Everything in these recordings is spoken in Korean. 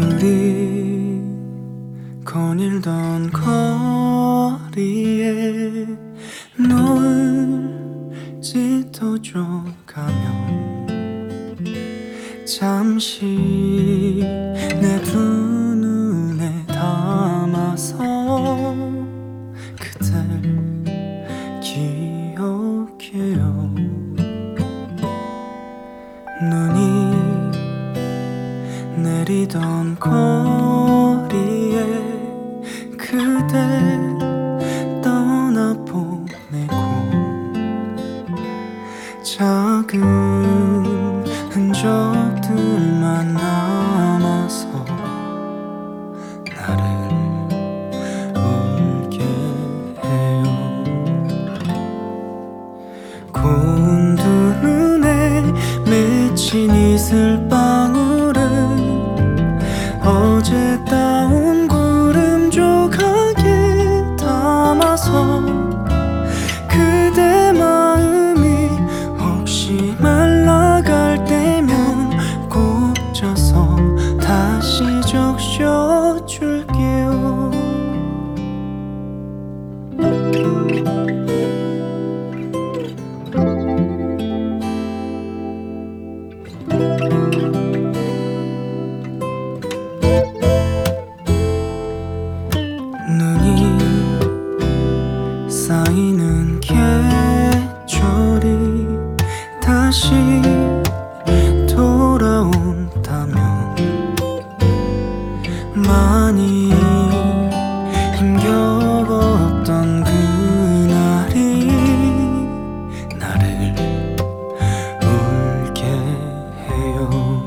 둘이 거닐던 거리에 노을 짙어져 가면 잠시 내 두 눈에 담아서 그댈 기억해요. 눈이 내리던 거리에 그댈 떠나보내고 작은 흔적들만 남아서 나를 울게 해요. 고운 두 눈에 맺힌 이슬방울은 어제 따온 구름 조각에 담아서 그대 마음이 혹시 말라갈 때면 꼭 져서 다시 적셔줄게요. 눈이 쌓이는 계절이 다시 돌아온다면 많이 힘겨웠던 그날이 나를 울게 해요.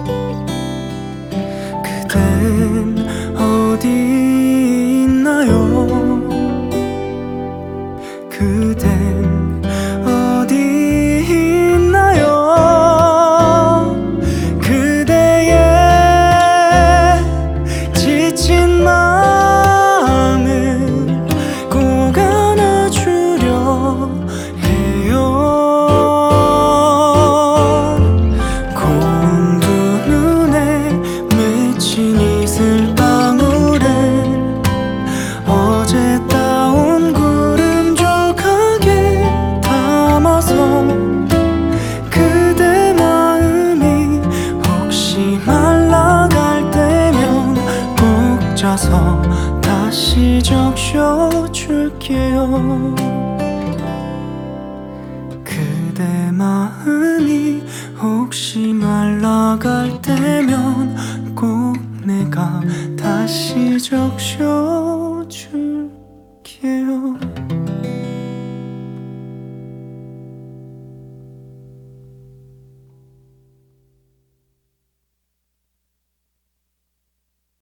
그댄 어디 있나요? 그댄 어디 있나요? 그대의 지친 마음을 꼭 안아주려 해요. 고운 두 눈에 맺힌 이슬방울은 어제 따온 구름 조각에 담아서 그대 마음이 혹시 말라갈 때면 꼭 짜서 다시 적셔줄게요. 그대 마음이 혹시 말라갈 때면 꼭 내가 다시 적셔줄게요.